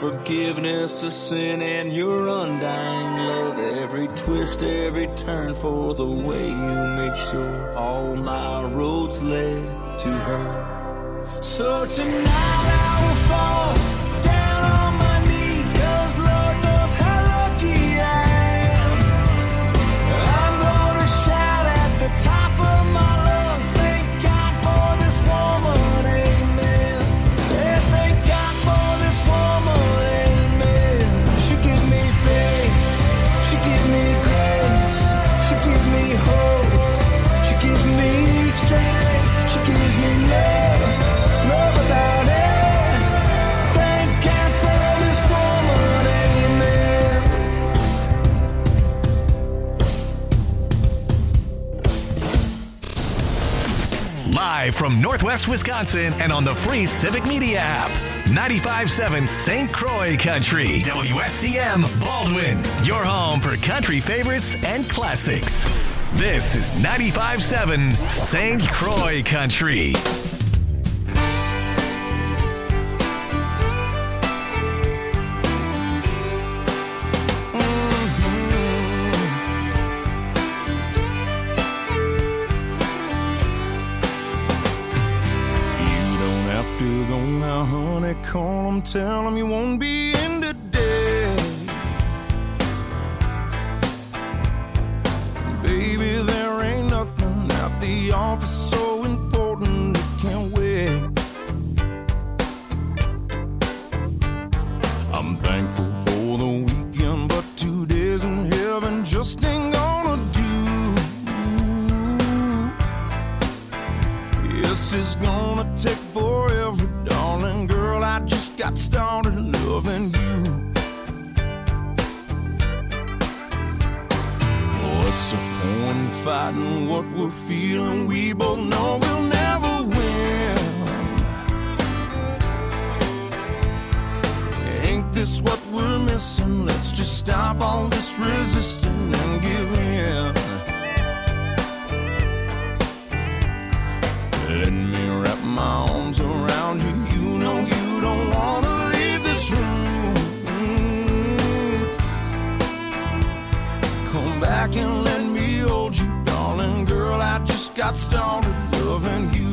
Forgiveness of sin and your undying love. Every twist, every turn for the way you make sure all my roads led to her. So tonight I will fall down on my knees, 'cause Lord knows how lucky I am. I'm gonna shout at the top of my lungs, thank God for this woman, amen. Yeah, thank God for this woman, amen. She gives me faith, she gives me grace, she gives me hope, she gives me strength, she gives me love, love without end. Thank God for this woman, amen. Live from Northwest Wisconsin and on the free Civic Media app. 95.7 St. Croix Country. WSCM Baldwin. Your home for country favorites and classics. This is 95.7 St. Croix Country. To go now, honey, call him, tell him you won't be in today. Baby, there ain't nothing at the office so important it can't wait. I'm thankful for the weekend, but 2 days in heaven just ain't gonna do. Yes, it's gonna take forever, darling girl. I just got started loving you. What's the point in fighting what we're feeling? We both know we'll never win. Ain't this what we're missing? Let's just stop all this resisting and give in. Let me wrap my arms around you. You know you don't want to leave this room. Come back and let me hold you, darling girl. I just got started loving you.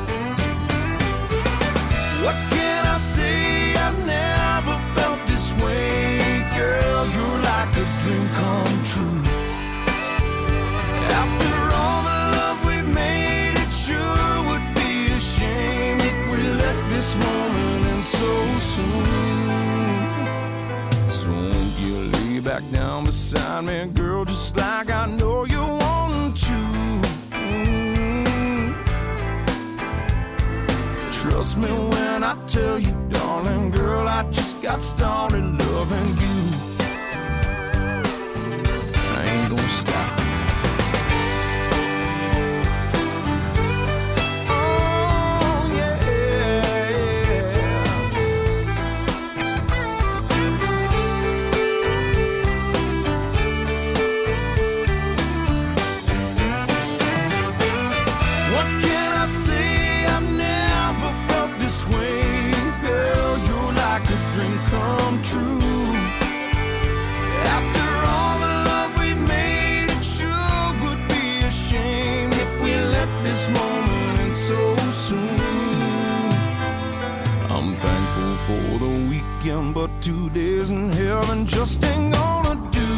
What can I say? I've never felt this way. Girl, you're like a dream come true. After all the love we've made, it sure would be a shame if we let this moment end so soon. So won't you lay back down beside me, girl, just like I know you want to. Trust me when I tell you, darling girl, I just got started loving you. I ain't gonna stop. Come true. After all the love we've made, it sure would be a shame if we let this moment end so soon. I'm thankful for the weekend, but 2 days in heaven just ain't gonna do.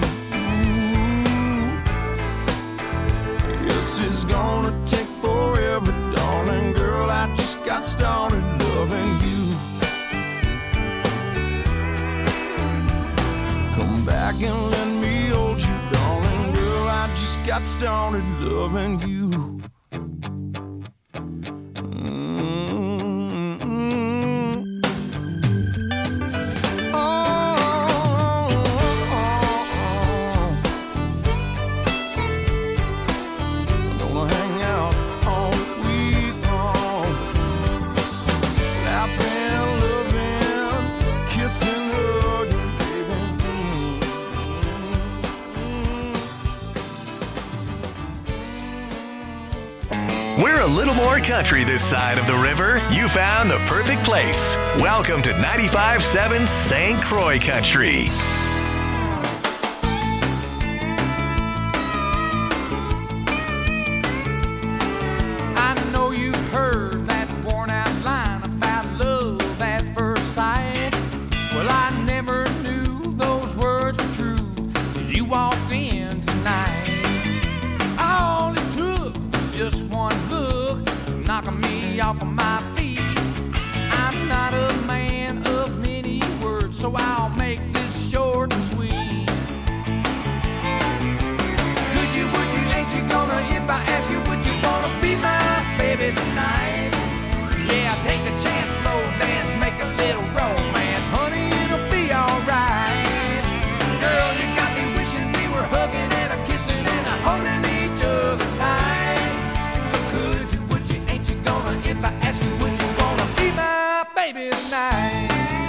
Yes, it's gonna take forever, darling girl. I just got started loving you. Come back and let me hold you, darling girl. I just got started loving you. We're a little more country this side of the river. You found the perfect place. Welcome to 95.7 St. Croix Country. I know you've heard that worn out line about love at first sight. Well, I never knew those words were true till you walked in tonight. All it took was just one look, knocking me off of my feet. I'm not a man of many words, so I'll make this short and sweet. Could you, would you, ain't you gonna, if I ask you, would you wanna be my baby tonight? Yeah, take a chance, slow dance, make a little romance. Honey, it'll be alright. Girl, you got me wishing we were hugging and a kissing and a holding each other tight. So could you, would you, ain't you gonna, if I ask you, would you wanna be my baby tonight?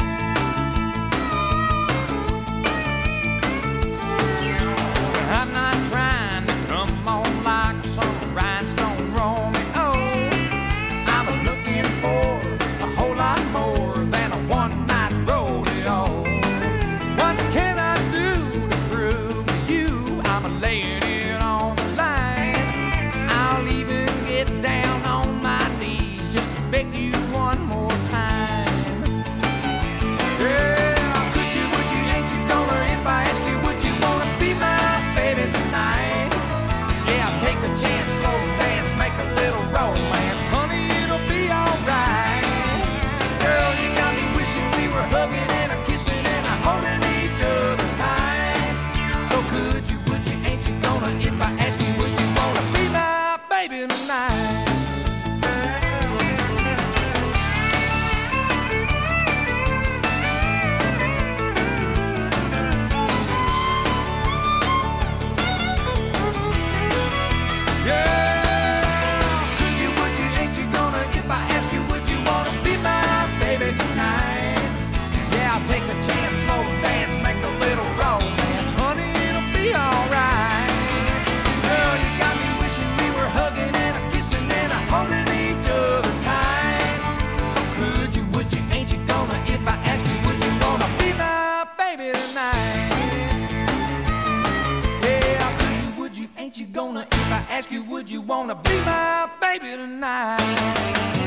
I'm not trying to come on like some rhinestone Romeo. I'm looking for a whole lot more than a one-night rodeo. What can I do to prove to you I'm laying it on the line? I'll even get down on my knees just to beg you one more time. Girl, could you, would you, ain't you gonna, if I ask you, would you wanna be my baby tonight? Yeah, take a chance, slow dance, make a little romance. Honey, it'll be alright. Girl, you got me wishing we were hugging and a kissing and a holding each other tight. So could you, would you, ain't you gonna, if I ask you, would you wanna be my baby tonight? Take a chance, slow dance, make a little romance. Honey, it'll be alright. Girl, you got me wishing we were hugging and a kissing and a holding each other tight. So could you, would you, ain't you gonna, if I ask you, would you wanna be my baby tonight? Yeah, could you, would you, ain't you gonna, if I ask you, would you wanna be my baby tonight?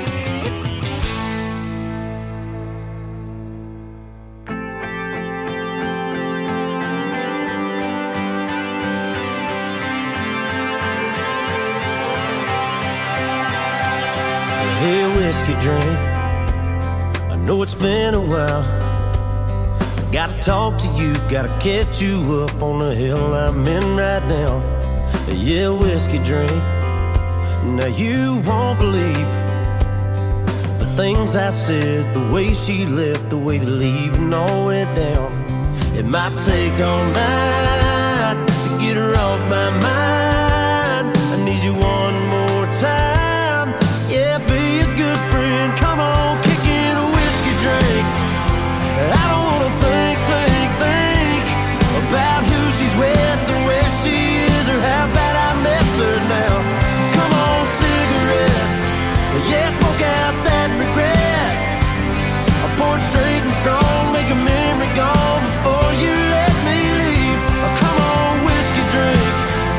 Hey, whiskey drink, I know it's been a while. I gotta talk to you, gotta catch you up on the hill I'm in right now. Yeah, whiskey drink, now you won't believe the things I said, the way she left, the way the leaving all went down. It might take all night to get her off my mind. I need you one more time. Yeah, be a good friend. Come on, kick in a whiskey drink. I don't wanna think about who she's with or where she is or how bad I miss her now. Come on, cigarette. Yeah, smoke out that regret. I pour it straight and strong, make a memory gone before you let me leave. Come on, whiskey drink.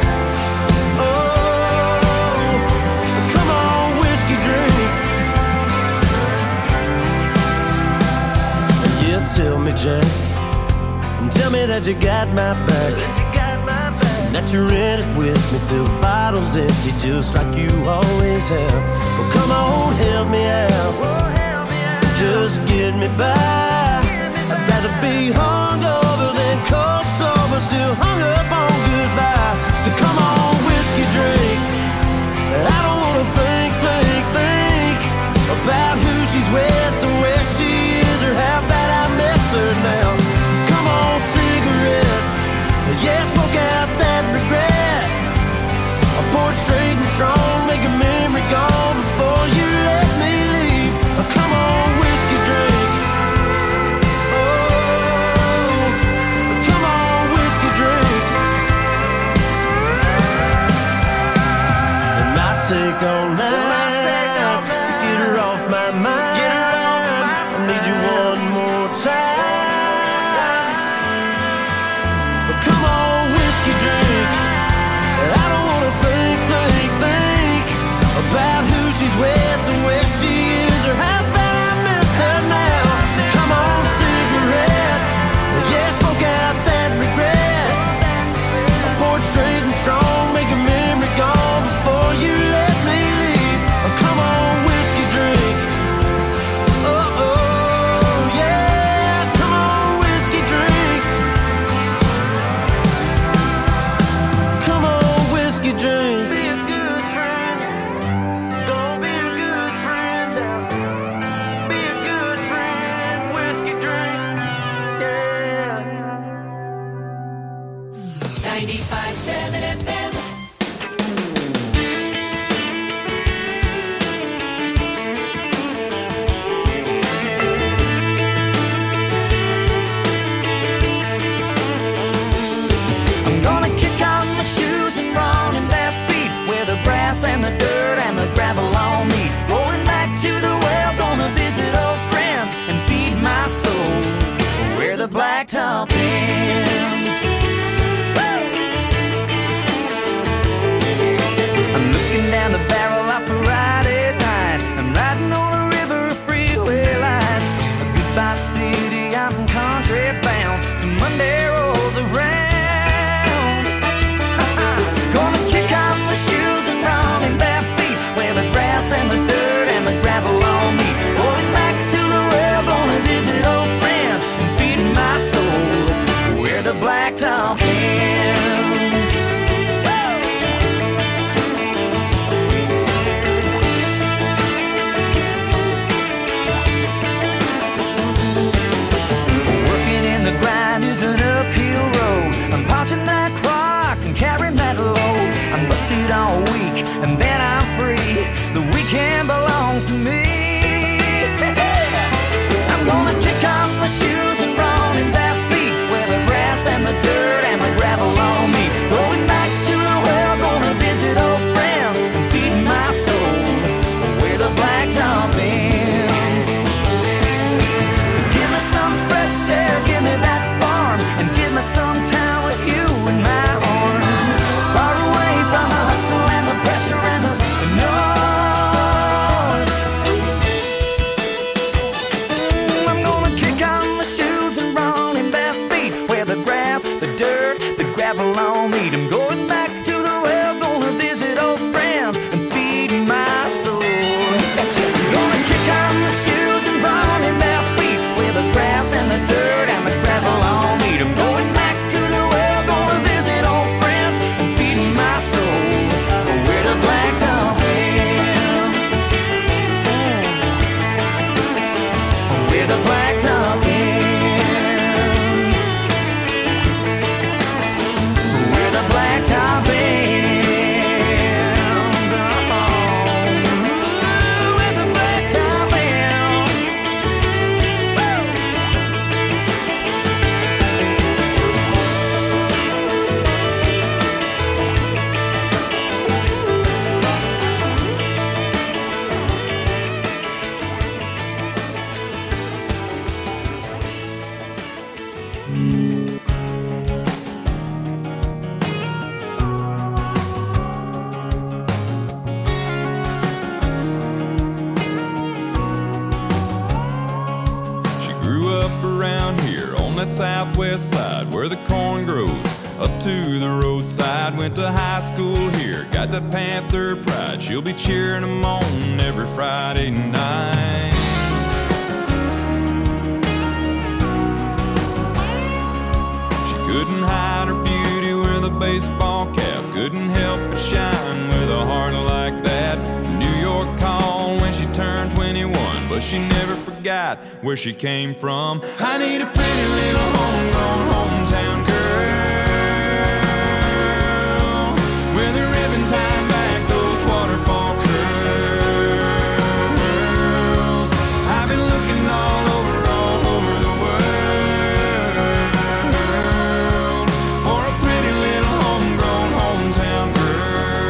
Tell me, Jack, and tell me that you got my back, and that you're in it with me till the bottle's empty, just like you always have. Well, come on, help me out, just get me by. I'd rather be hungover than cold sober, still hung up on goodbye. So come on, whiskey drink. I don't wanna think about who she's with or where she is or how bad I miss her now. Come on, cigarette. Yeah, smoke out that regret. I pour it straight and strong, make a memory gone before you let me leave. Come on, whiskey drink. Oh, come on, whiskey drink. grass and the dirt and the gravel on me. Going back to the well, gonna visit old friends and feed my soul where the blacktop ends. I'm looking down the barrel of a Friday night. I'm riding on a river of freeway lights. A goodbye city, I'm country bound till Monday rolls around. Gonna kick off my shoes and run in bare feet where the grass and the dirt and the gravel on me. Going back to the well, gonna visit old friends and feed my soul where the blacktop ends. Working in the grind is an uphill road. I'm punching that clock and carrying that load. I'm busted all week and then I'm free. The weekend belongs to me. I'm gonna kick off my shoes and run in bare feet where the grass and the dirt and the gravel on me. Going back to the well, gonna visit old friends and feed my soul where the blacktop ends. So give me some fresh air, give me that farm, and give me some time with you in my arms. Far away from the hustle and the pressure and the noise. I'm gonna kick on my shoes and run in bare feet where the grass, the dirt, the gravel on me. I'm going back to the well, gonna visit old friends and feed my soul. I'm gonna kick on my shoes and run in bare feet where the grass and the dirt and the gravel on me. I'm going back to the well, gonna visit old friends and feed my soul where the blacktop ends. Where the blacktop ends. Where the blacktop ends. Oh, where the blacktop ends. She grew up around here on that southwest side where the corn grows up to the roadside. Went to high school here, got that Panther pride. She'll be cheering them on every Friday night. She couldn't hide her beauty with a baseball cap, couldn't help but shine with a heart like that. New York called when she turned 21, but she never forgot where she came from. I need a pretty little homegrown hometown girl with a ribbon tied back, those waterfall curls. I've been looking all over the world for a pretty little homegrown hometown girl.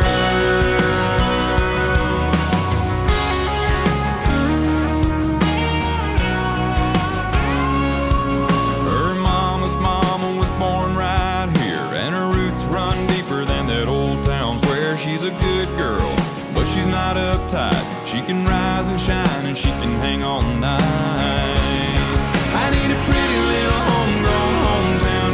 Her mama's mama was born right here, and her roots run deeper than that old town. Swear she's a good girl, but she's not uptight. She can rise and shine, and she can hang all night. I need a pretty little homegrown hometown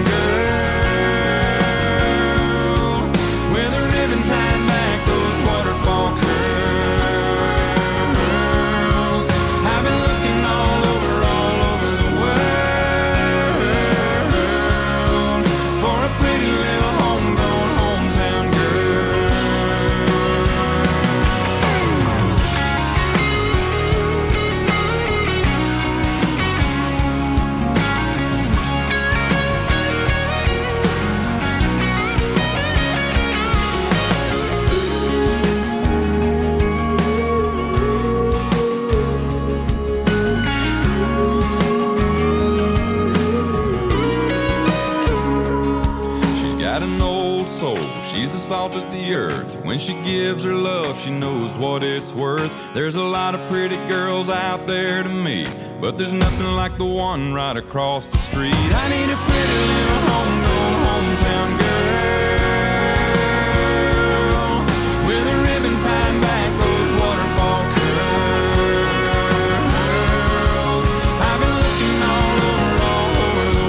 girl with a ribbon tied back, those waterfall curls. I've been looking all over the world for a pretty little homegrown hometown girl. when she gives her love, she knows what it's worth. There's a lot of pretty girls out there to meet, but there's nothing like the one right across the street. I need a pretty little homegrown hometown girl with a ribbon tied back those waterfall curls. I've been looking all over the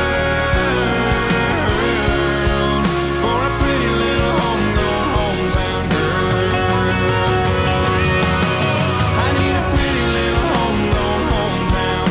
world for a pretty little homegrown hometown girl. I need a pretty little homegrown hometown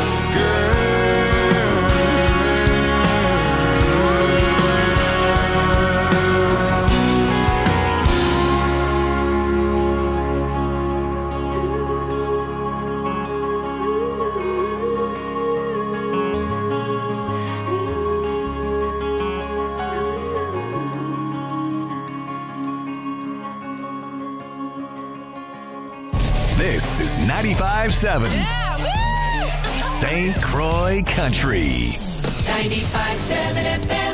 This is 95.7 St. Croix Country. 95.7 FM.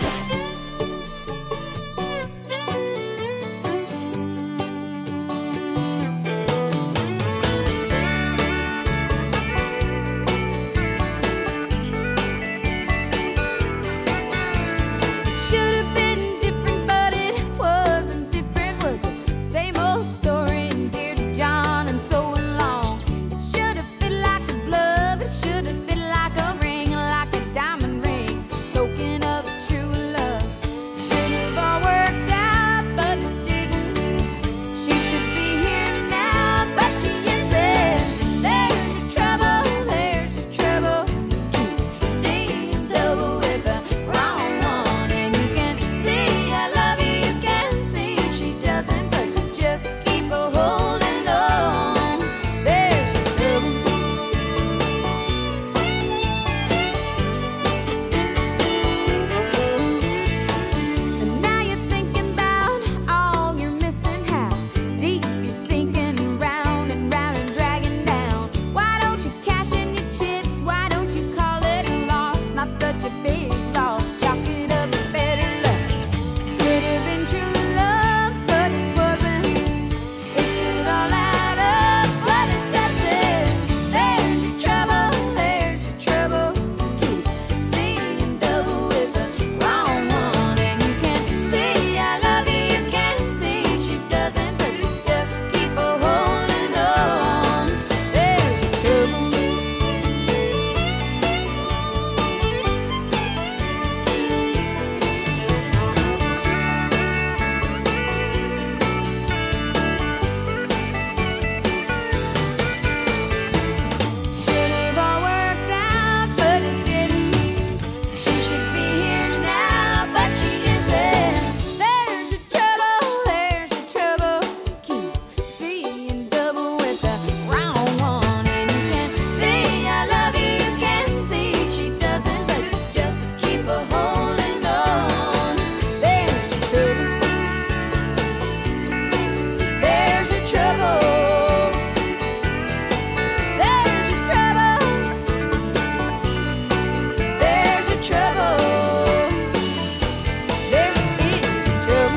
Should have been different, but it wasn't different. Was the same old story, and dear to John, and so along. It should have fit like a glove. It should have fit like a ring, like a diamond ring, token of true love. Should have all worked out, but it didn't. She should be here now, but she isn't. There's your trouble, there's your trouble. Keep seeing double with the wrong one, and you can see I love you, you can see she doesn't, but you just keep a holding on. There's your So now you're thinking about all you're missing, how deep you're sinking round and dragging down. Why don't you cash in your chips? Why don't you call it a loss? Not such a big loss. Chalk it up to better luck. Could have been true love, but it wasn't. It should all add up, but it doesn't. There's your trouble, there's your trouble. Keep seeing double with the wrong one, and you can see I love you, you can see she doesn't, but you just keep a holding on. There's your trouble. Should have all worked out, but it didn't. She should be here now, but she isn't. There's your trouble, there's your trouble. Keep seeing double with the wrong one, and you can see I love you, you can see she doesn't, but you just keep a holding on. There's your trouble. There's your trouble. There's your trouble. There's your trouble. There is your trouble.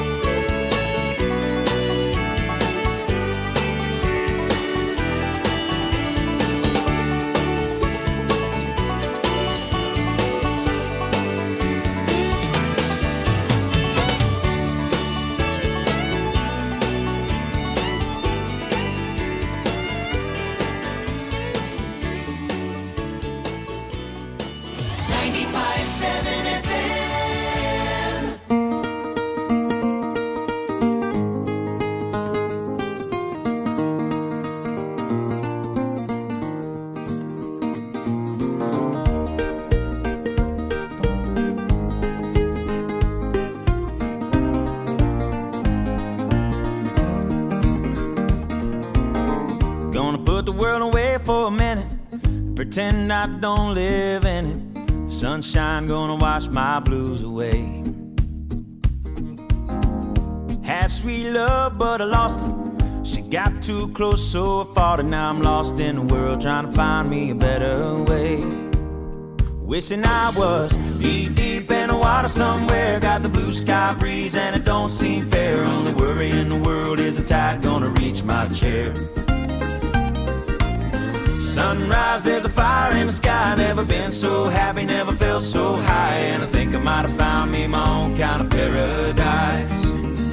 Gonna put the world away for a minute, pretend I don't live in it. Sunshine gonna wash my blues away. Had sweet love, but I lost it. She got too close, so I fought it. Now I'm lost in the world, trying to find me a better way. Wishing I was deep, deep in the water somewhere. Got the blue sky breeze and it don't seem fair. Only worry in the world is the tide gonna reach my chair. Sunrise, there's a fire in the sky. Never been so happy, never felt so high. And I think I might have found me my own kind of paradise.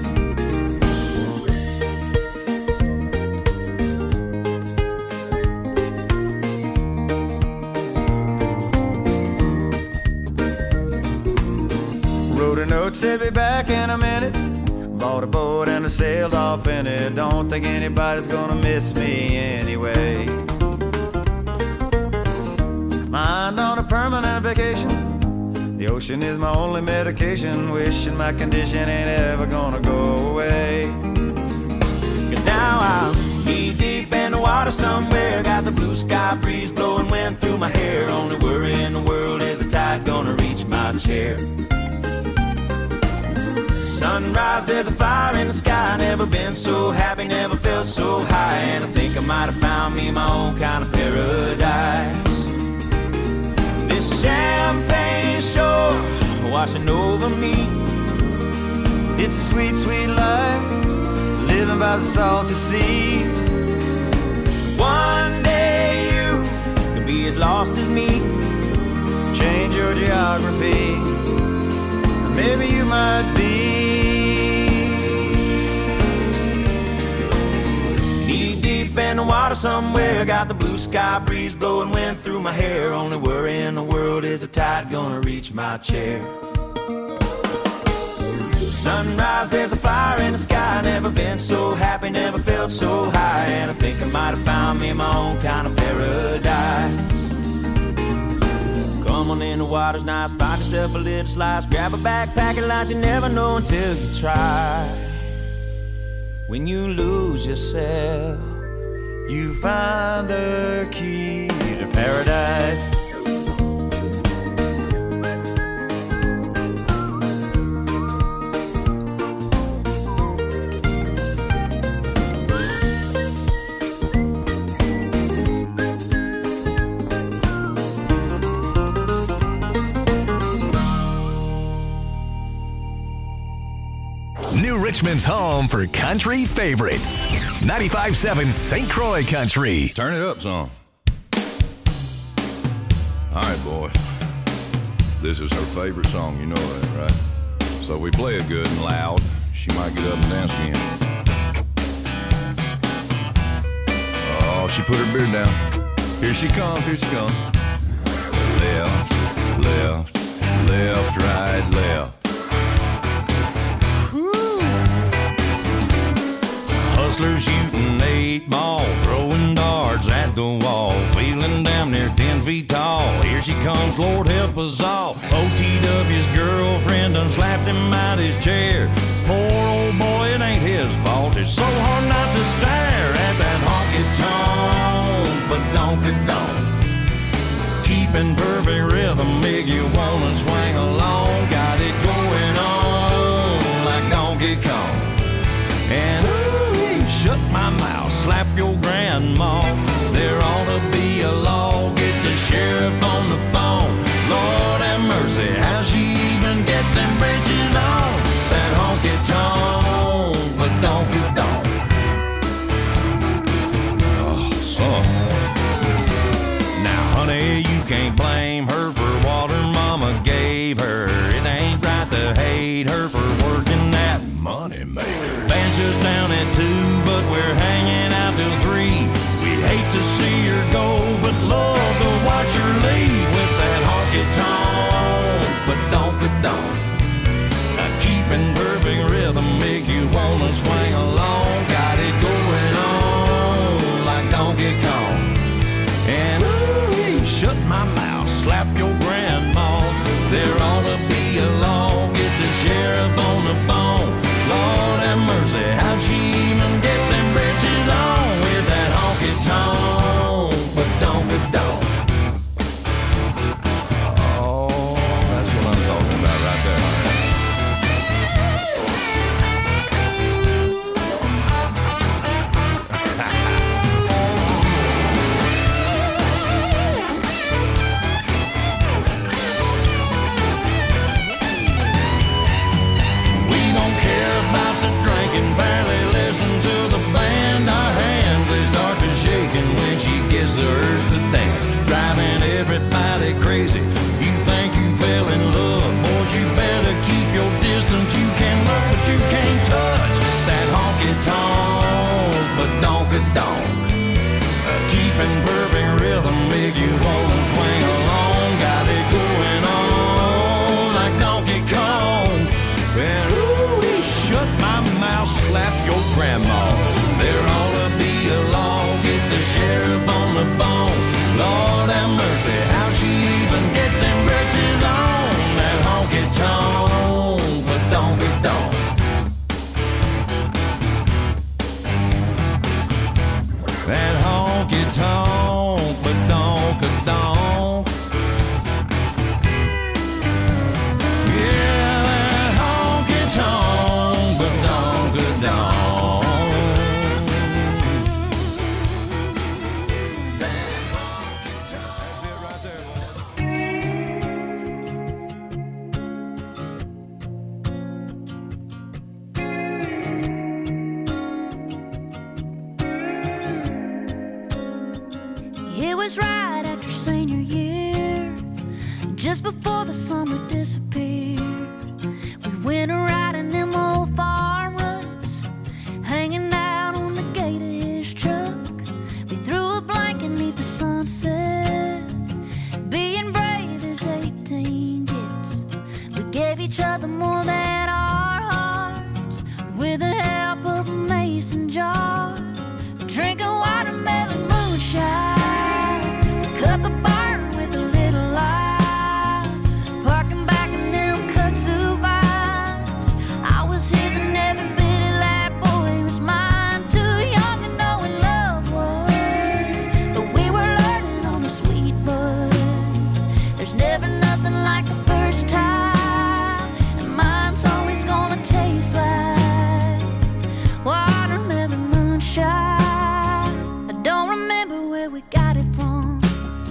Wrote a note, said be back in a minute. Bought a boat and I sailed off in it. Don't think anybody's gonna miss me anyway. Mind on a permanent vacation. The ocean is my only medication. Wishing my condition ain't ever gonna go away. Cause now I'm knee deep in the water somewhere. Got the blue sky breeze blowing wind through my hair. Only worry in the world is the tide gonna reach my chair. Sunrise, there's a fire in the sky. Never been so happy, never felt so high. And I think I might have found me my own kind of paradise. This champagne shore washing over me. It's a sweet, sweet life, living by the salty sea. One day you could be as lost as me. Change your geography, maybe you might be. Knee deep in the water somewhere. Got the blue sky breeze blowing wind through my hair. Only worry in the world is the tide gonna reach my chair. Sunrise, there's a fire in the sky. Never been so happy, never felt so high. And I think I might have found me my own kind of paradise. Come on in, the water's nice. Find yourself a little slice. Grab a backpack and lunch. You never know until you try. When you lose yourself, you find the key to paradise. New Richmond's home for country favorites. 95.7 St. Croix Country. Turn it up some. All right, boys. This is her favorite song, you know that, right? So if we play it good and loud, she might get up and dance again. Oh, she put her beard down. Here she comes, here she comes. Left, left, left, right, left. Hustlers shooting 8 ball, throwing darts at the wall, feeling damn near 10 feet tall. Here she comes, Lord help us all. OTW's girlfriend done slapped him out his chair. Poor old boy, it ain't his fault. It's so hard not to stare at that honky-tonk, but donky-donk. Keeping perfect rhythm make you wanna swing along. Got it going on like Donkey Kong. And shut my mouth, slap your grandma. There ought to be a law, get the sheriff on the phone. Lord have mercy, how she even get them bridges on? That honky-tonk, but donky-donk. Oh, son. Now, honey, you can't blame her for what her mama gave her. It ain't right to hate her for working that money maker. Band's just down at 2, but we're hanging out till 3. We'd hate to see her go, but love to watch her leave with that honky-tonk, but donky-donk. Keeping perfect rhythm make was right after senior year, just before the summer disappeared. We went a riding them old farm ruts, hanging out on the gate of his truck. We threw a blanket neath the sunset, being brave as 18 gets. We gave each other more than our hearts, with the help of a mason jar, drinking watermelon moonshine. We cut the barn with a little light, parking back in them kudzu vines. I was his and every bit of that boy was mine. Too young to know what love was, but we were learning on the sweet buzz. There's never nothing like the first time, and mine's always gonna taste like watermelon moonshine. I don't remember where we got it from,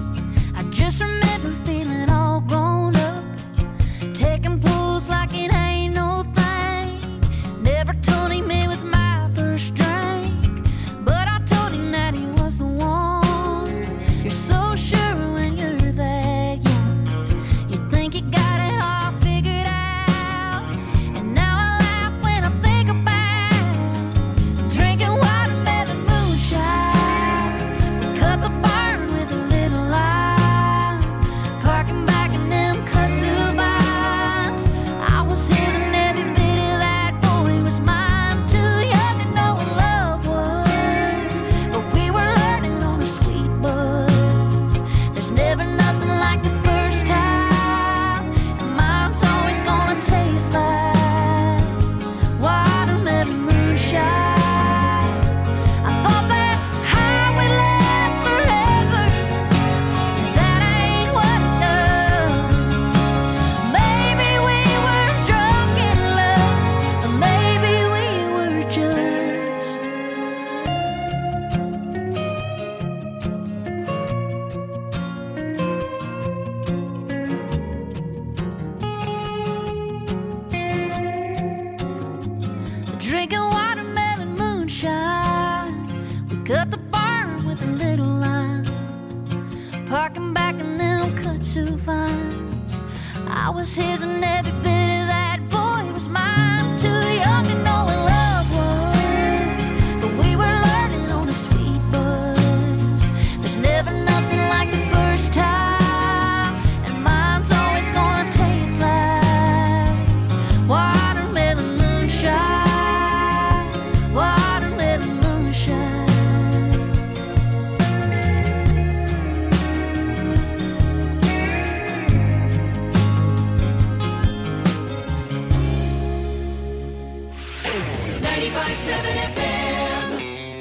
I just remember feeling all grown up, taking pulls like it ain't no thing. Never told him it was my first drink, but I told him that he was the one. You're so sure when you're that young, you think you got it all figured out. And now I laugh when I think about drinking watermelon moonshine. We cut the barn with a little light, parking back in them kudzu vines. I was his and every bit of that boy was mine. Too young to know what love was, but we were learning on a sweet buzz. There's never nothing like the first time, and mine's always gonna taste like watermelon moonshine. I thought that high would last forever, that ain't what it does. Maybe we were drunk in love, or maybe we were just drinking watermelon moonshine. We cut the barn with a little line, parking back in them kudzu vines. I was his and every bit of that boy was mine. Too young to know what love was, but we were learning on a sweet buzz. There's never nothing like the first time, and mine's always gonna taste like watermelon moonshine. Watermelon moonshine. FM.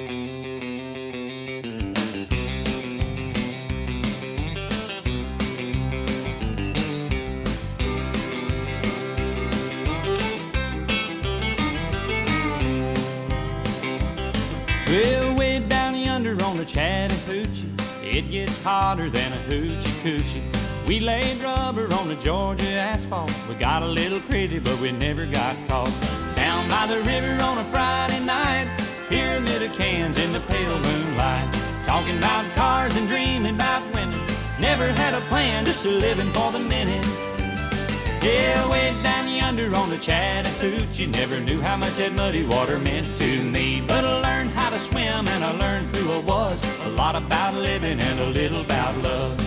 Well, way down yonder on the Chattahoochee, it gets hotter than a hoochie coochie. We laid rubber on the Georgia asphalt. We got a little crazy, but we never got caught. Down by the river on a Friday night, pyramid of cans in the pale moonlight, talking about cars and dreaming about women. Never had a plan, just a living for the minute. Yeah, way down yonder on the Chattahoochee, never knew how much that muddy water meant to me. But I learned how to swim and I learned who I was, a lot about living and a little about love.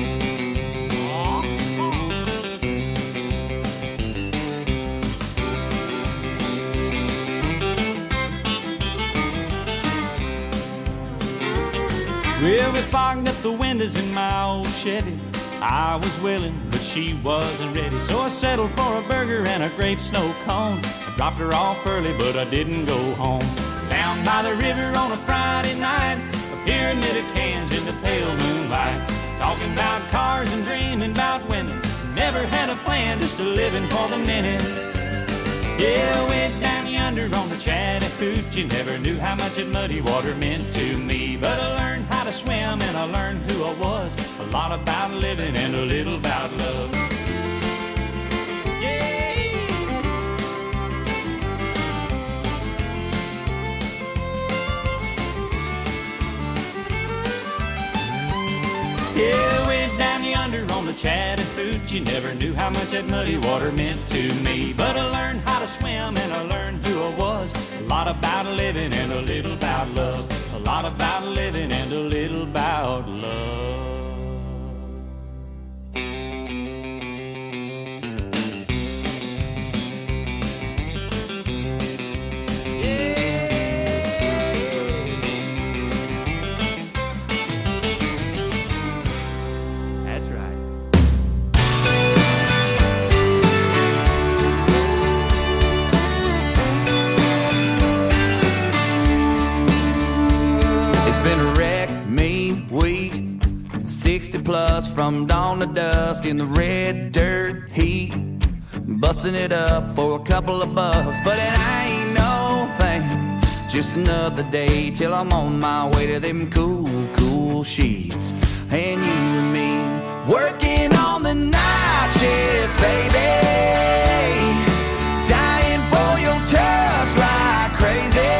Well, we fogged up the windows in my old Chevy. I was willing, but she wasn't ready. So I settled for a burger and a grape snow cone. I dropped her off early, but I didn't go home. Down by the river on a Friday night, a pyramid of cans in the pale moonlight, talking about cars and dreaming about women. Never had a plan, just a living for the minute. Yeah, way down yonder on the Chattahoochee, never knew how much that muddy water meant to me. But I learned how to swim and I learned who I was, a lot about living and a little about love. Yeah, went down yonder on the Chattahoochee. Never knew how much that muddy water meant to me. But I learned how to swim and I learned who I was. A lot about living and a little about love. A lot about living and a little about love. Plus from dawn to dusk in the red dirt heat, busting it up for a couple of bucks, but it ain't no thing. Just another day till I'm on my way to them cool sheets. And you and me working on the night shift, baby, dying for your touch like crazy,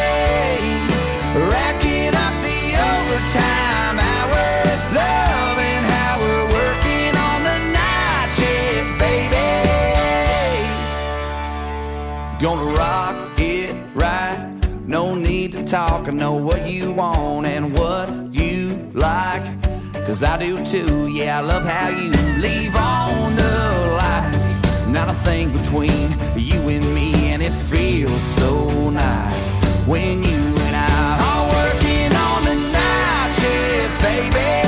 racking up the overtime hours, loving how we're working on the night shift, baby. Gonna rock it right, no need to talk. I know what you want and what you like, 'cause I do too. Yeah, I love how you leave on the lights. Not a thing between you and me, and it feels so nice when you and I are working on the night shift, baby,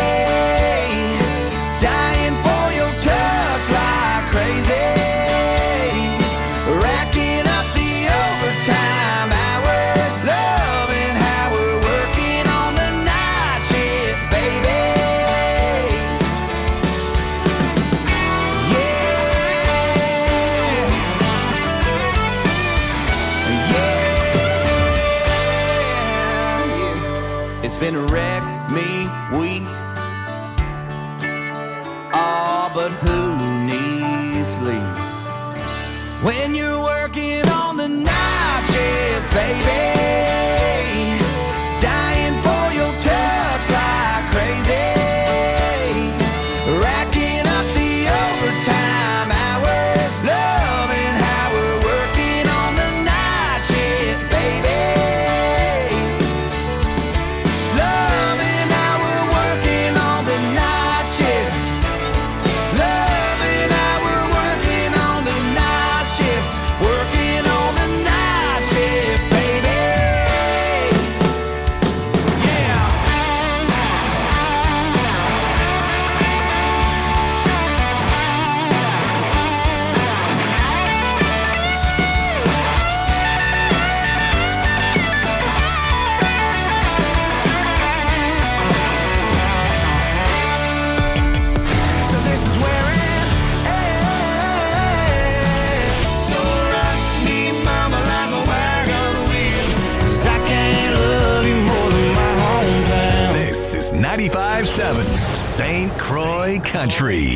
dying for your touch like crazy, racking up the overtime hours, loving how we're working on the night shift, baby. It's been a wreck me week. Oh, but who needs sleep when you're working on the night shift, baby, dying for your touch like crazy, racking up the overtime hours, loving how we're working on the night shift, baby. Loving how we're working on the night shift. Loving how we're working on the night shift. Working on the night shift, baby. Yeah. So this is where it ends. So rock me, mama, like a wagon wheel, 'cause I can't love you more than my hometown. This is 95.7 St. Croix Country.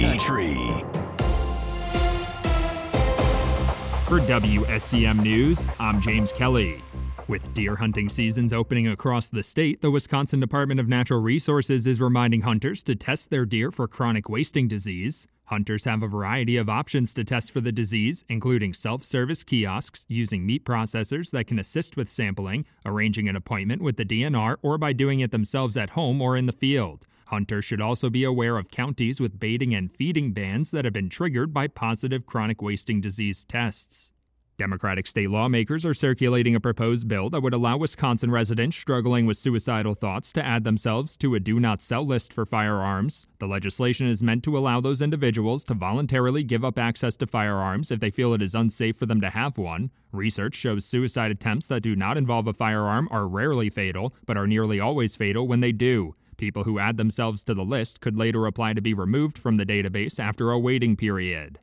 For WSCM News, I'm James Kelly. With deer hunting seasons opening across the state, the Wisconsin Department of Natural Resources is reminding hunters to test their deer for chronic wasting disease. Hunters have a variety of options to test for the disease, including self-service kiosks using meat processors that can assist with sampling, arranging an appointment with the DNR, or by doing it themselves at home or in the field. Hunters should also be aware of counties with baiting and feeding bans that have been triggered by positive chronic wasting disease tests. Democratic state lawmakers are circulating a proposed bill that would allow Wisconsin residents struggling with suicidal thoughts to add themselves to a do not sell list for firearms. The legislation is meant to allow those individuals to voluntarily give up access to firearms if they feel it is unsafe for them to have one. Research shows suicide attempts that do not involve a firearm are rarely fatal, but are nearly always fatal when they do. People who add themselves to the list could later apply to be removed from the database after a waiting period.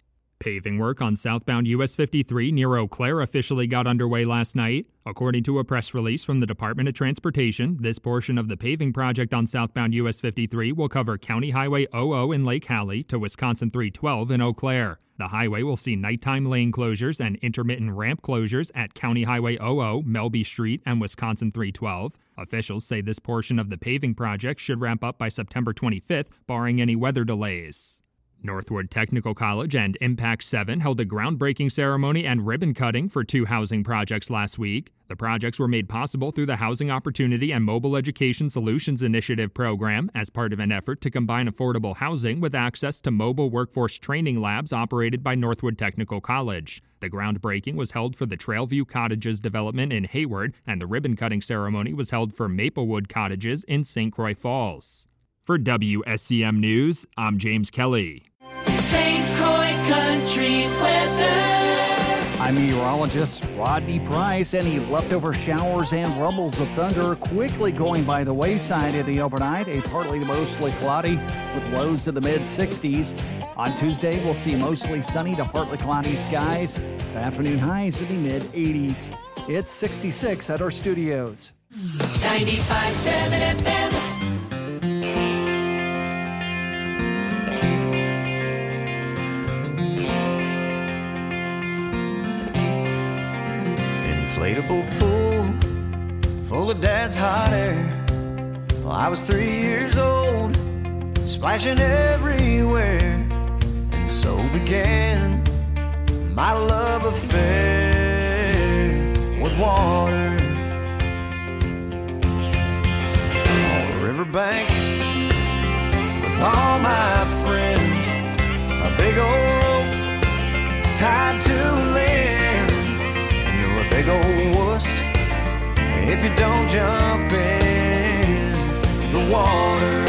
Paving work on southbound US 53 near Eau Claire officially got underway last night. According to a press release from the Department of Transportation, this portion of the paving project on southbound US 53 will cover County Highway 00 in Lake Hallie to Wisconsin 312 in Eau Claire. The highway will see nighttime lane closures and intermittent ramp closures at County Highway 00, Melby Street, and Wisconsin 312. Officials say this portion of the paving project should ramp up by September 25th, barring any weather delays. Northwood Technical College and Impact 7 held a groundbreaking ceremony and ribbon cutting for 2 housing projects last week. The projects were made possible through the Housing Opportunity and Mobile Education Solutions Initiative program as part of an effort to combine affordable housing with access to mobile workforce training labs operated by Northwood Technical College. The groundbreaking was held for the Trailview Cottages development in Hayward, and the ribbon-cutting ceremony was held for Maplewood Cottages in St. Croix Falls. For WSCM News, I'm James Kelly. St. Croix Country weather. I'm meteorologist Rodney Price. Any leftover showers and rumbles of thunder quickly going by the wayside in the overnight. A partly to mostly cloudy with lows in the mid-60s. On Tuesday, we'll see mostly sunny to partly cloudy skies. The afternoon highs in the mid-80s. It's 66 at our studios. 95.7 FM. Inflatable pool full of dad's hot air. Well, I was 3 years old, splashing everywhere, and so began my love affair with water. On the riverbank with all my friends, a big old rope tied to land. A big old wuss if you don't jump in the water.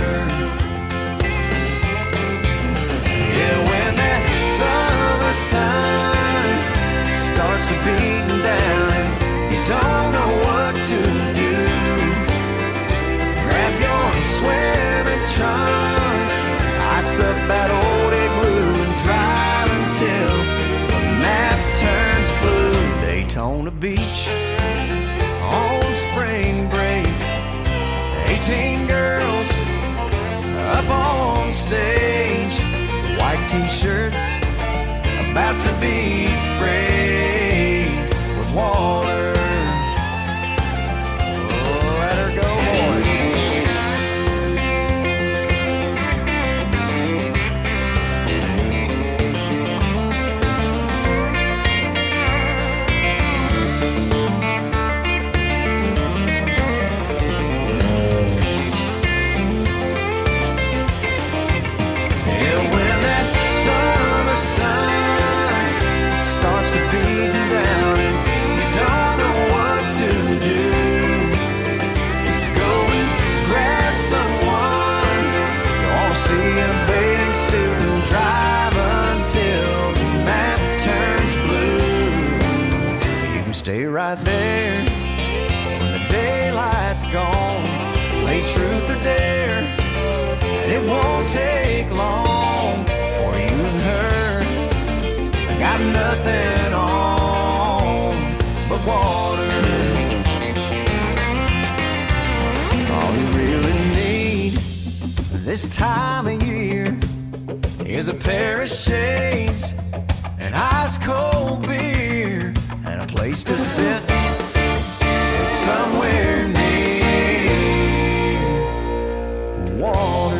Yeah, when that summer sun starts to beat down and you don't know what to do, grab your swimming trunks, ice up that old igloo and drive until the map turns blue. Daytona Beach on spring break, 18 girls up on stage, white t-shirts about to be sprayed with water. Oh, let her go, right there when the daylight's gone. Play truth or dare, and it won't take long for you and her. I got nothing on but water. All you really need this time of year is a pair of shades, an ice cold beer, and a place to sit somewhere near water.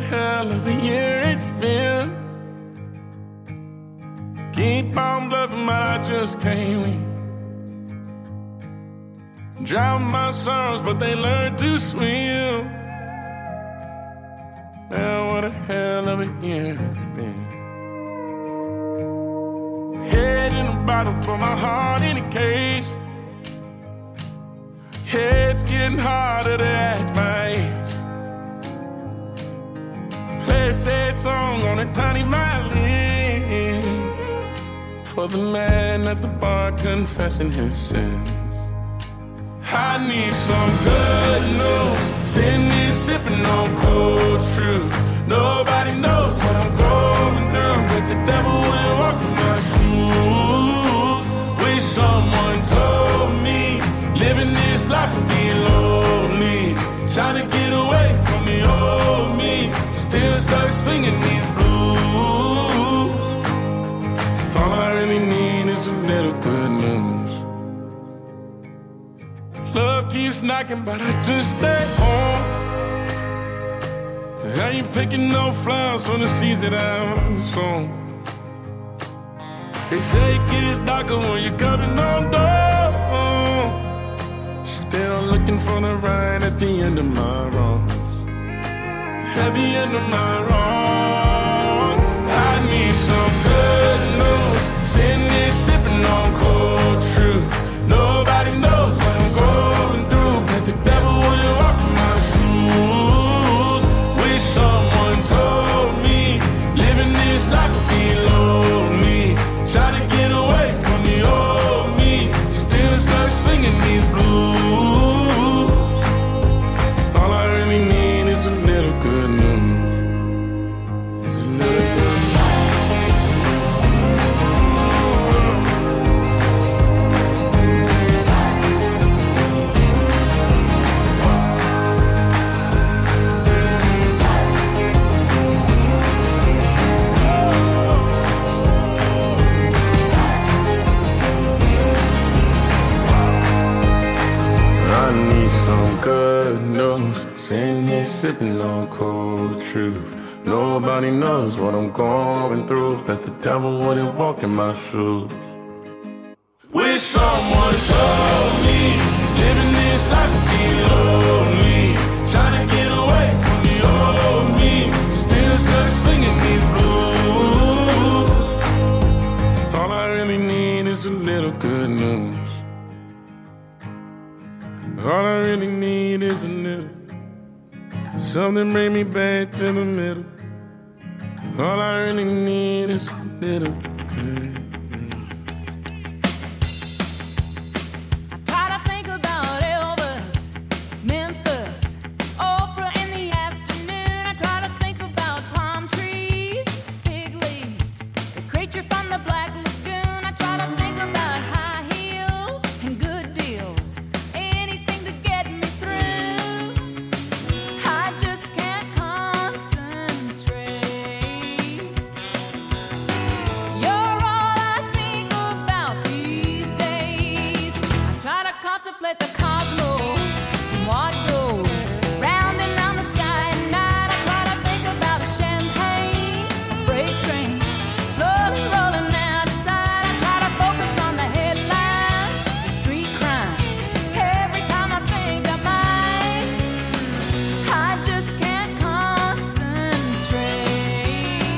hell of a year it's been. Keep on bluffing, but I just can't win. Drown my sorrows, but they learn to swim. Man, what a hell of a year it's been. Head in a bottle, put my heart in a case. It's getting harder to act my age. Play a sad song on a tiny violin for the man at the bar confessing his sins. I need some good news. Sitting here sipping on cold truth. Nobody knows what I'm going through, but the devil will walk in my shoes. Wish someone told me living this life would be lonely. Trying to get away from the old me. Still stuck singing these blues. All I really need is a little good news. Love keeps knocking, but I just stay home. I ain't picking no flowers from the seeds that I'm sown. They say it gets darker when you're coming on door. Still looking for the right at the end of my wrongs. At the end of my wrongs, I need some good news. Sitting here sipping on cold truth. Nobody knows what I'm going through, but the devil wouldn't walk in my shoes. Wish someone told me living this life would be lonely. Trying to get away from the old me. Still stuck singing these blues. All I really need is a little good news. Is a little good good news. Sitting here sipping on cold truth. Nobody knows what I'm going through, but the devil wouldn't walk in my shoes. Wish someone told me living this life would be lonely. Trying to get away from the old me. Still stuck singing these blues. All I really need is a little good news. All I really need is a little. Something bring me back to the middle. All I really need is a little good. I try to think about Elvis, Memphis, Oprah in the afternoon. I try to think about palm trees, fig leaves, the creature from the Black Lagoon. I try to think about high heels and good deals. Contemplate the cosmos and what goes round and round the sky at night. I try to think about a champagne, freight trains slowly rolling out of sight. I try to focus on the headlines, the street crimes. Every time I think I might, I just can't concentrate.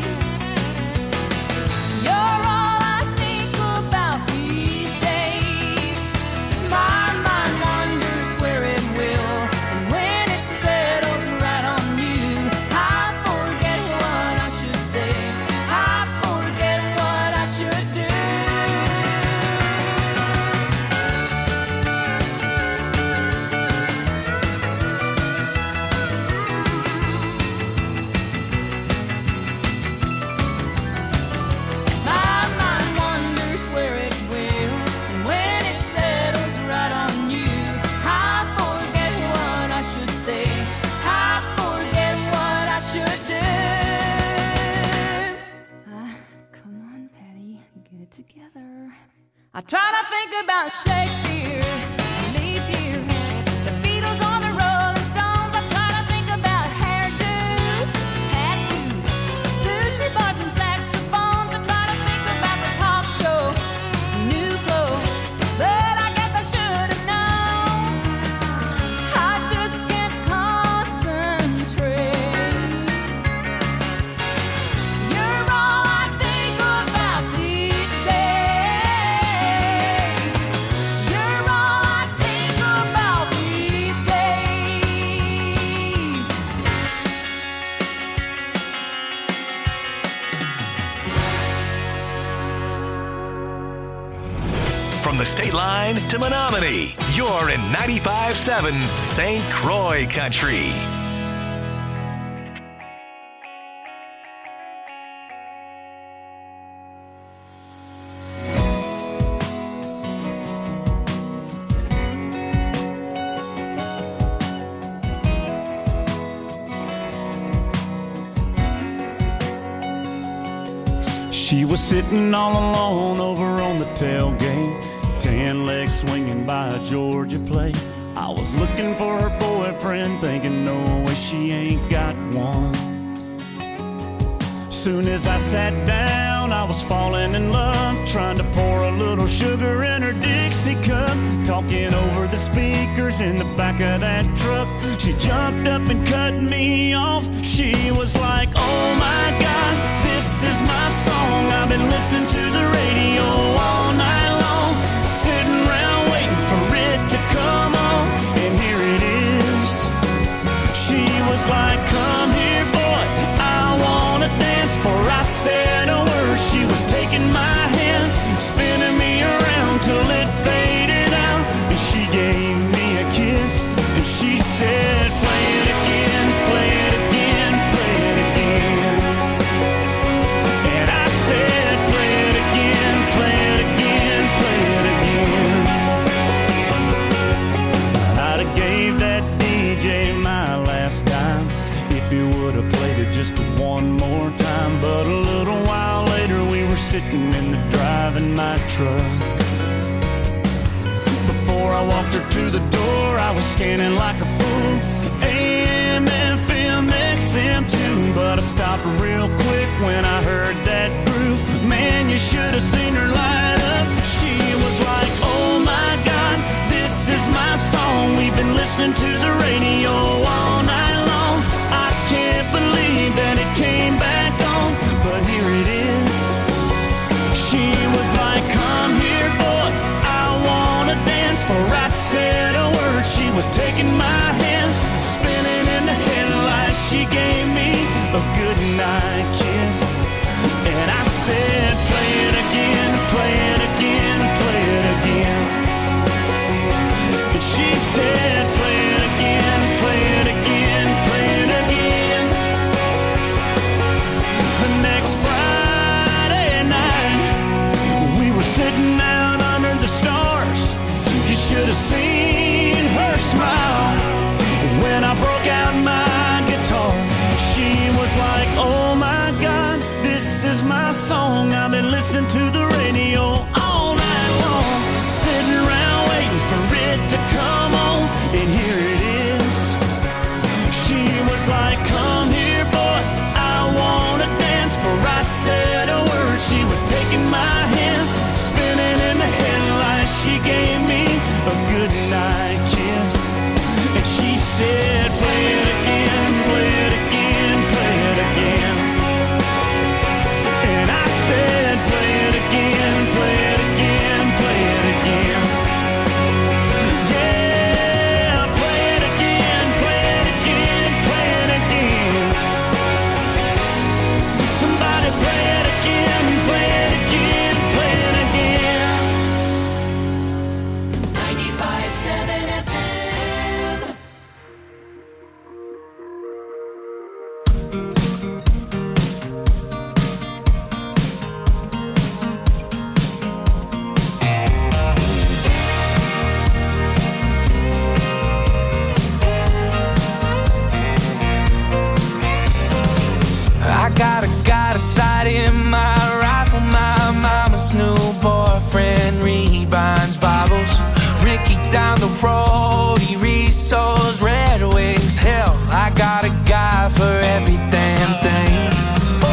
You're all I think about these days. My mind wanders where it will, and when it settles right on you, I forget what I should say. I forget what I should do. My mind wanders where it will, and when it settles right on you, I forget what I should say. I forget what I should do. Come on, Patty, get it together. I try to think about Shakespeare, leap year, the Beatles on the Rolling Stones. I try to think about hairdos, from the state line to Menominee. You're in 95.7 St. Croix Country. She was sitting all alone over on the tailgate, 10 legs swinging by a Georgia plate. I was looking for her boyfriend, thinking no way she ain't got one. Soon as I sat down, I was falling in love, trying to pour a little sugar in her Dixie cup, talking over the speakers in the back of that truck. She jumped up and cut me off. She was like, oh my God, this is my song. I've been listening to the radio all night long, sitting around waiting for it to come on, and here it is. She was like, come here boy, I wanna dance. Before I said a word, she was taking my hand, spinning me around till it faded out, and she gave me a kiss, and she said, play it again, play it again, play it again. And I said, play it again, play it again, play it again. I'd have gave that DJ my last dime if he would have played it just one more time. But a little while later we were sitting in the driving my truck. Before I walked her to the door, I was scanning like a fool, AM, FM, XM too. But I stopped real quick when I heard that groove. Man, you should have seen her light up. She was like, oh my God, this is my song. We've been listening to the radio all night long. I can't believe that it came back on, but here it is. She was like, come here boy, I wanna dance. Before I said a word, she was taking my hand, spinning in the headlights. She gave me a good night kiss, and I said, play it again, play it again, play it again. And she said, play it again, play it again, play it again. The next Friday night, we were sitting out under the stars. You should have seen her smile when I broke out my guitar. She was like, oh my God, this is my song. I've been listening to the radio all night long, sitting around waiting for it to come on, and here it is. She was like, come here boy, I wanna dance. Before I said a word, she was taking my hand, spinning in the headlights. She gave me a good night kiss, and she said, play it again, play it again, play it again. And I said, play it again, play it again, play it again. Yeah, play it again, play it again, play it again. Somebody play it again, play it again, play it again. 95.7 FM. I got a sight in my rifle. My mama's new boyfriend rebinds Bibles. Ricky down the road, he resells Red Wings. Hell, I got a guy for every damn thing. Oh,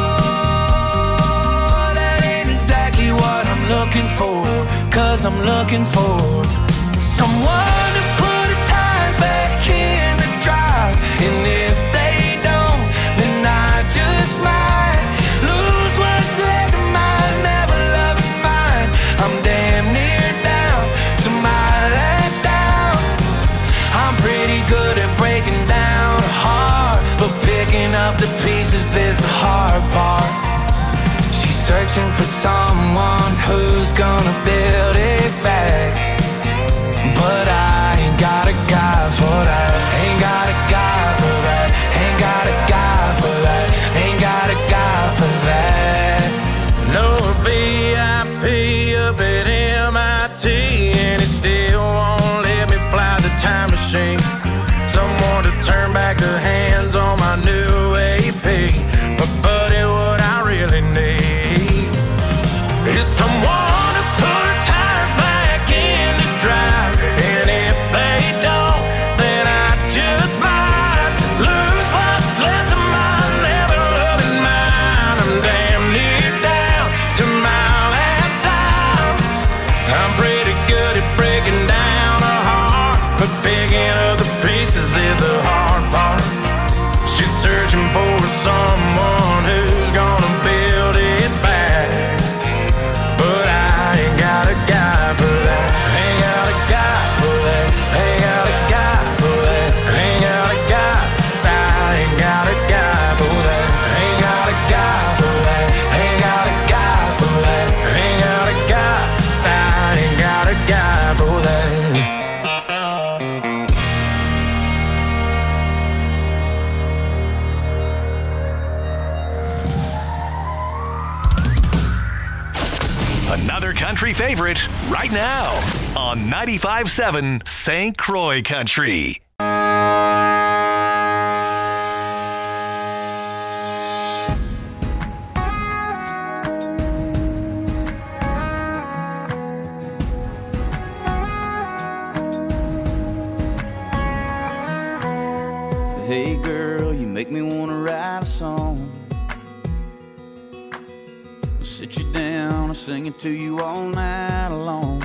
that ain't exactly what I'm looking for, 'cause I'm looking for someone to put the tires back in the drive. And if they don't, then I just might lose what's left of mine, never loving mine. I'm damn near down to my last down. I'm pretty good at breaking down a heart, but picking up the pieces is the hard part. She searching for someone who's gonna build it back. But I ain't got a guy for that. Ain't got a guy for that. Ain't got a guy for that. Ain't got a guy for that. No VIP up at MIT, and it still won't let me fly the time machine. Someone to turn back the hands on my new AP. But buddy, what I really need is someone to put tires back in the drive. And if they don't, then I just might lose what's left of my never-loving mind. I'm damn near down to my last dime. I'm pretty good at breaking down a heart, but picking up the pieces is the hard part. She's searching for someone who's gonna build it back. But I ain't got a guy for that. Ain't got a guy for that. Ain't got a guy for that. Ain't got a guy. I ain't got a guy for that. Ain't got a guy for that. Ain't got a guy for that. Ain't got a guy. I ain't got a guy for that. Another country favorite right now on 95.7 St. Croix Country. Hey girl, you make me wanna write a song. I'll sit you down and sing it to you all night long.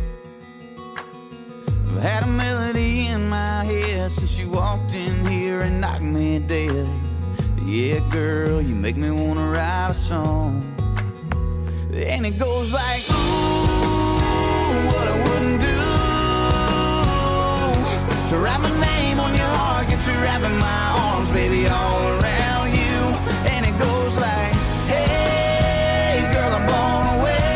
I've had a melody in my head since you walked in here and knocked me dead. Yeah, girl, you make me wanna write a song. And it goes like, ooh, what I wouldn't do to write my name on your heart, get you wrapping my arms, baby, all around you. And it goes like, hey, girl, I'm blown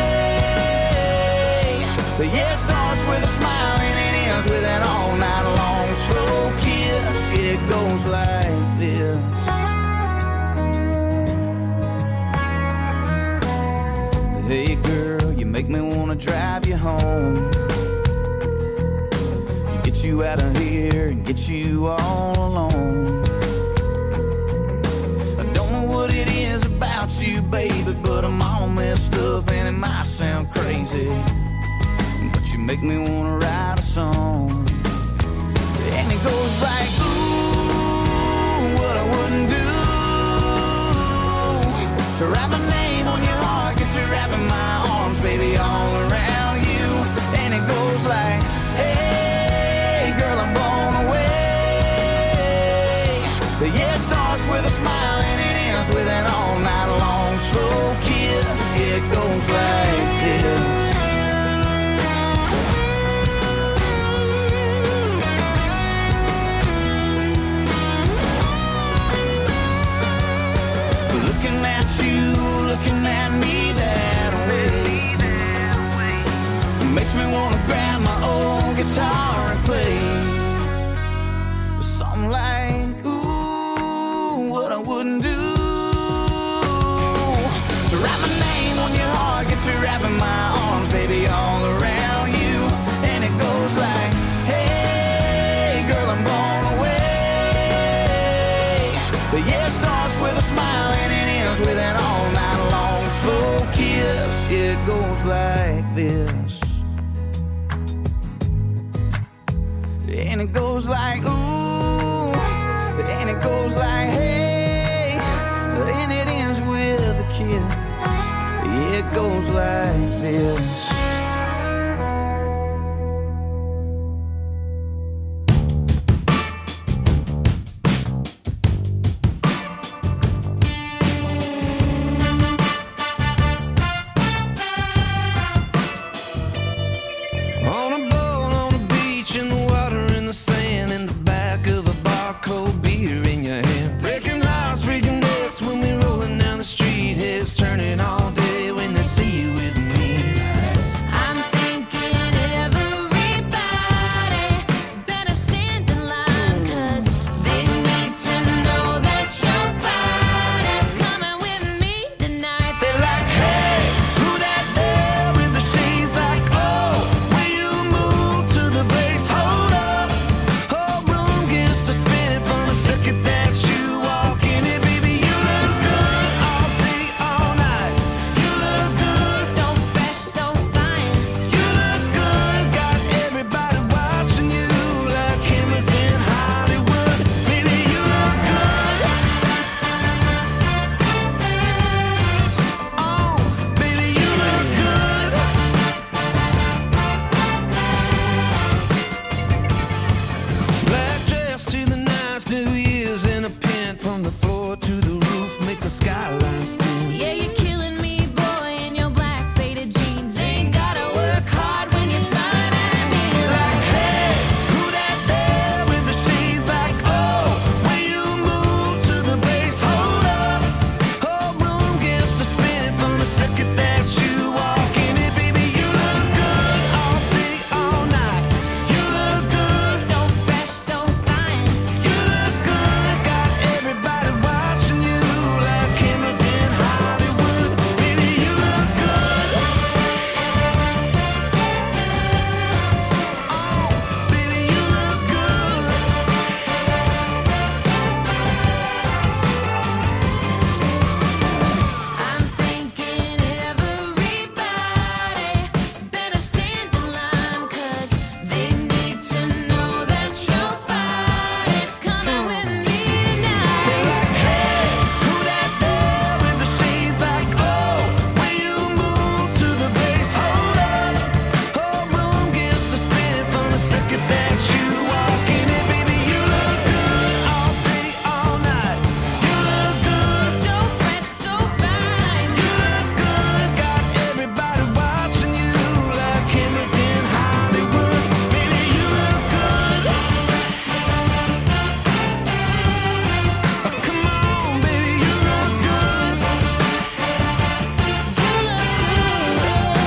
away. But yeah, it starts with a smile and it ends with an all night long slow kiss. It goes like this. Hey, girl, you make me wanna drive you home, get you out of here and get you all alone. I don't know what it is about you, baby, but I'm all messed up and it might sound crazy, but you make me wanna write a song. And it goes like, ooh, what I wouldn't do to write my name on your heart, get you wrapping my arms, baby, all around you. And it goes like, hey, girl, I'm blown away. But yeah, it starts with a smile and it ends with an all night long slow kiss. Yeah, it goes like this. Looking at you, looking at me that way, makes me wanna grab my old guitar and play something like, ooh, what I wouldn't do to write my name on your heart, get you wrapping my arms, baby, all around you. And it goes like, hey, girl, I'm blown away. But yeah, it starts with a smile and it ends with an all night long slow kiss. It goes like this. And it goes like, ooh, and it goes like, hey, and it ends with a kiss. It goes like this. On a boat, on a beach, in the water, in the sand, in the back of a bar, cold beer in your hand. Breaking hearts, breaking decks when we rolling down the street, heads turning all day. the sky